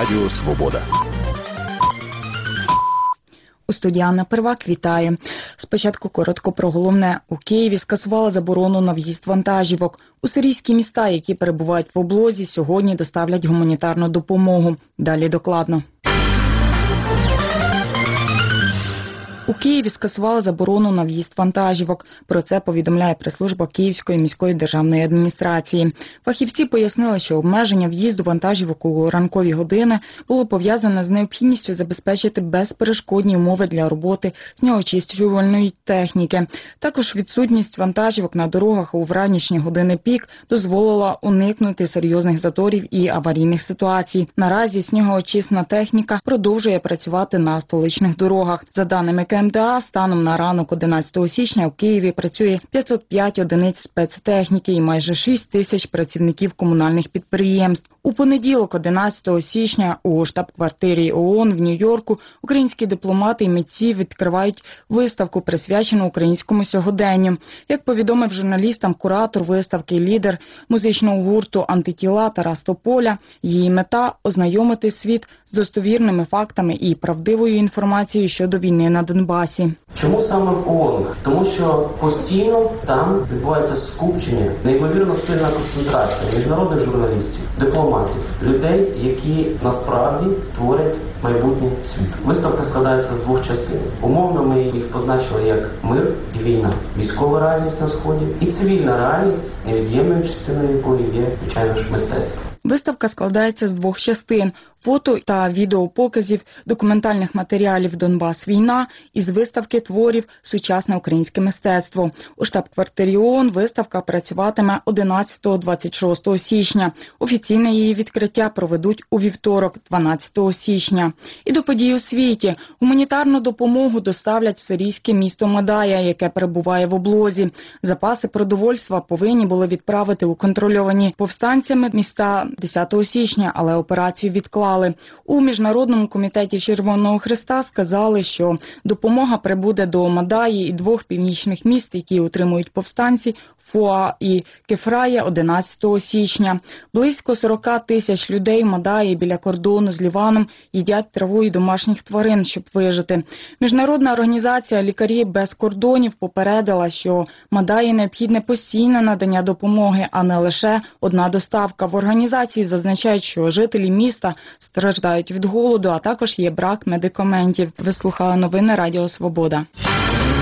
Радіо Свобода. У студії Анна Первак вітає. Спочатку коротко про головне. У Києві скасували заборону на в'їзд вантажівок. У сирійські міста, які перебувають в облозі, сьогодні доставлять гуманітарну допомогу. Далі докладно. У Києві скасували заборону на в'їзд вантажівок. Про це повідомляє прес-служба Київської міської державної адміністрації. Фахівці пояснили, що обмеження в'їзду вантажівок у ранкові години було пов'язане з необхідністю забезпечити безперешкодні умови для роботи снігоочищувальної техніки. Також відсутність вантажівок на дорогах у вранішні години пік дозволила уникнути серйозних заторів і аварійних ситуацій. Наразі снігоочисна техніка продовжує працювати на столичних дорогах. За даними КМДА, станом на ранок 11 січня у Києві працює 505 одиниць спецтехніки і майже 6 тисяч працівників комунальних підприємств. У понеділок, 11 січня, у штаб-квартирі ООН в Нью-Йорку українські дипломати і митці відкривають виставку, присвячену українському сьогоденню. Як повідомив журналістам куратор виставки, лідер музичного гурту «Антитіла» Тарас Тополя, її мета – ознайомити світ з достовірними фактами і правдивою інформацією щодо війни на Донбасі. Чому саме в ООН? Тому що постійно там відбувається скупчення, неймовірно сильна концентрація міжнародних журналістів, дипломатів, людей, які насправді творять майбутнє світу. Виставка складається з двох частин. Умовно ми їх позначили як мир і війна, військова реальність на Сході і цивільна реальність, невід'ємною частиною якої є, звичайно ж, мистецтво. Виставка складається з двох частин – фото та відеопоказів документальних матеріалів «Донбас-війна» із виставки творів «Сучасне українське мистецтво». У штаб-квартирі ООН виставка працюватиме 11-26 січня. Офіційне її відкриття проведуть у вівторок, 12 січня. І до подій у світі. Гуманітарну допомогу доставлять в сирійське місто Мадая, яке перебуває в облозі. Запаси продовольства повинні були відправити у контрольовані повстанцями міста 10 січня, але операцію відклали. У Міжнародному комітеті Червоного Хреста сказали, що допомога прибуде до Мадаї і двох північних міст, які утримують повстанці – Фуа і Кефрая 11 січня. Близько 40 тисяч людей в Мадаї біля кордону з Ліваном їдять траву і домашніх тварин, щоб вижити. Міжнародна організація «Лікарі без кордонів» попередила, що Мадаї необхідне постійне надання допомоги, а не лише одна доставка. В організації зазначають, що жителі міста страждають від голоду, а також є брак медикаментів. Ви слухали новини Радіо Свобода.